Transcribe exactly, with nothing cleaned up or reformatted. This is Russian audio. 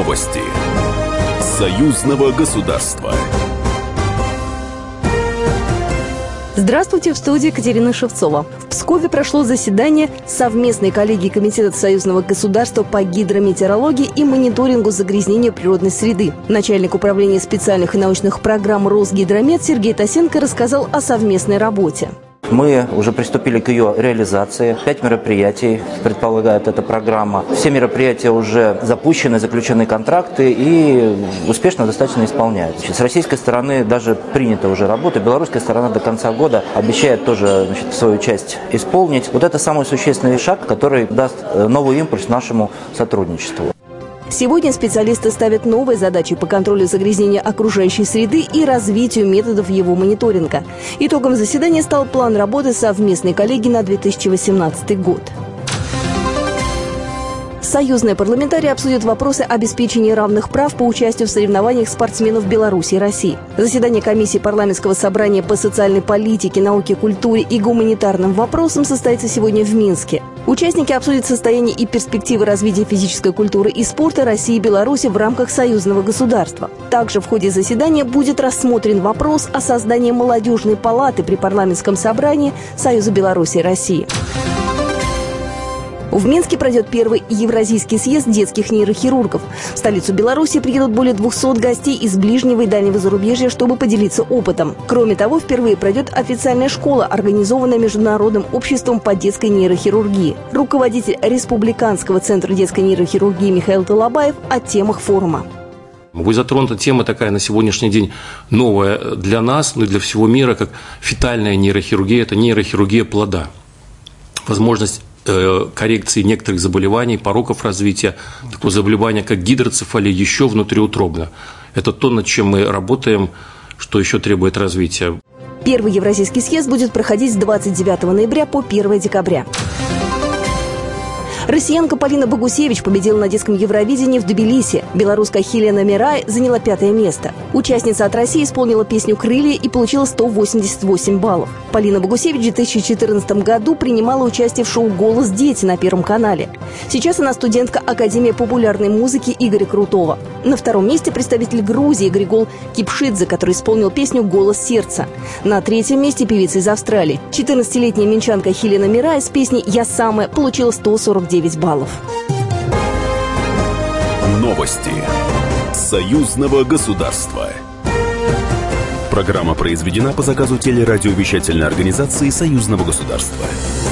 Новости союзного государства. Здравствуйте, в студии Екатерина Шевцова. В Пскове прошло заседание совместной коллегии Комитета союзного государства по гидрометеорологии и мониторингу загрязнения природной среды. Начальник управления специальных и научных программ Росгидромет Сергей Тосенко рассказал о совместной работе. Мы уже приступили к ее реализации. Пять мероприятий предполагает эта программа. Все мероприятия уже запущены, заключены контракты и успешно достаточно исполняются. С российской стороны даже принята уже работа. Белорусская сторона до конца года обещает тоже, значит, свою часть исполнить. Вот это самый существенный шаг, который даст новый импульс нашему сотрудничеству. Сегодня специалисты ставят новые задачи по контролю загрязнения окружающей среды и развитию методов его мониторинга. Итогом заседания стал план работы совместной коллегии на две тысячи восемнадцатый год. Союзные парламентарии обсудят вопросы обеспечения равных прав по участию в соревнованиях спортсменов Беларуси и России. Заседание комиссии парламентского собрания по социальной политике, науке, культуре и гуманитарным вопросам состоится сегодня в Минске. Участники обсудят состояние и перспективы развития физической культуры и спорта России и Беларуси в рамках союзного государства. Также в ходе заседания будет рассмотрен вопрос о создании молодежной палаты при парламентском собрании Союза Беларуси и России. В Минске пройдет первый Евразийский съезд детских нейрохирургов. В столицу Беларуси приедут более двухсот гостей из ближнего и дальнего зарубежья, чтобы поделиться опытом. Кроме того, впервые пройдет официальная школа, организованная Международным обществом по детской нейрохирургии. Руководитель Республиканского центра детской нейрохирургии Михаил Талабаев о темах форума. Будет затронута тема такая на сегодняшний день новая для нас, но и для всего мира, как фетальная нейрохирургия. Это нейрохирургия плода. Возможность коррекции некоторых заболеваний, пороков развития, такого заболевания, как гидроцефалия, еще внутриутробно. Это то, над чем мы работаем, что еще требует развития. Первый Евразийский съезд будет проходить с двадцать девятого ноября по первое декабря. Россиянка Полина Богусевич победила на детском Евровидении в Тбилиси. Белорусская Хелена Мирай заняла пятое место. Участница от России исполнила песню «Крылья» и получила сто восемьдесят восемь баллов. Полина Богусевич в две тысячи четырнадцатом году принимала участие в шоу «Голос дети» на Первом канале. Сейчас она студентка Академии популярной музыки Игоря Крутого. На втором месте представитель Грузии Григол Кипшидзе, который исполнил песню «Голос сердца». На третьем месте певица из Австралии. четырнадцатилетняя минчанка Хелена Мирай с песней «Я самая» получила сто сорок девять баллов. Новости союзного государства. Программа произведена по заказу телерадиовещательной организации союзного государства.